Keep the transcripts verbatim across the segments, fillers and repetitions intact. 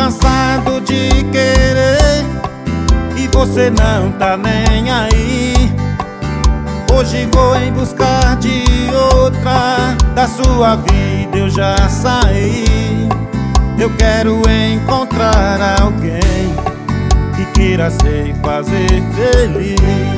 cansado de querer e você não tá nem aí. Hoje vou em buscar de outra, da sua vida eu já saí. Eu quero encontrar alguém que queira ser e fazer feliz.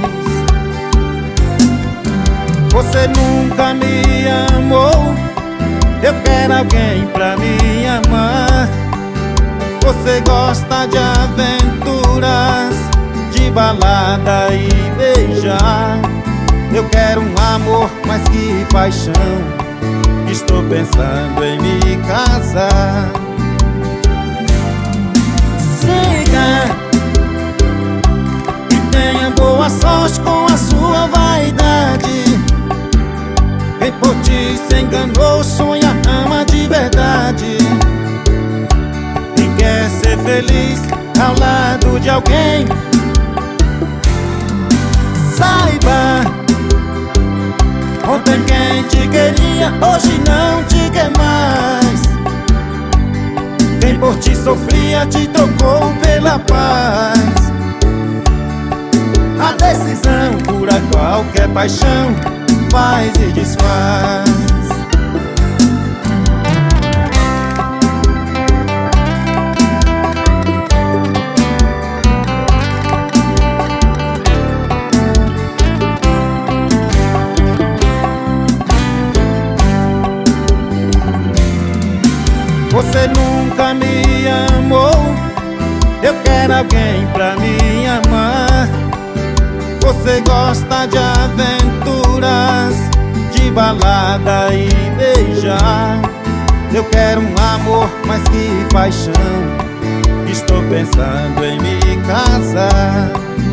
Você nunca me amou, eu quero alguém pra me amar. Você gosta de aventuras, de balada e beijar. Eu quero um amor, mas que paixão. Estou pensando em me casar. Siga e tenha boa sorte com a sua vaidade. Quem por ti se enganou, sonha, ama de verdade. Quem quer ser feliz ao lado de alguém, saiba, ontem quem te queria, hoje não te quer mais. Quem por ti sofria, te trocou pela paz. A decisão cura qualquer paixão, faz e desfaz. Você nunca me amou, eu quero alguém pra me amar. Você gosta de aventuras, de balada e beijar. Eu quero um amor, mas que paixão. Estou pensando em me casar.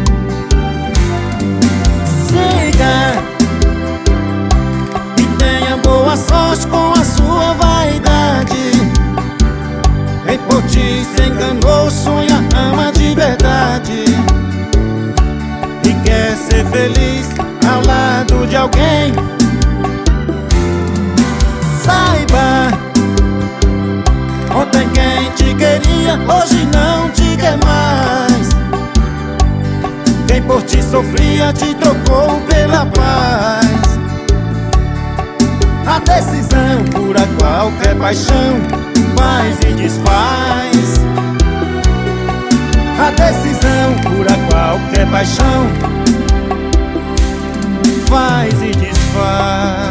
Siga e tenha boa sorte com a sua vaidade. Quem por ti se enganou, sonha, ama de verdade. E quer ser feliz ao lado de alguém, saiba, ontem quem te queria, hoje não te quer mais. Quem por ti sofria, te trocou pela paz. A decisão cura qualquer paixão, faz e desfaz. A decisão cura qualquer paixão, faz e desfaz.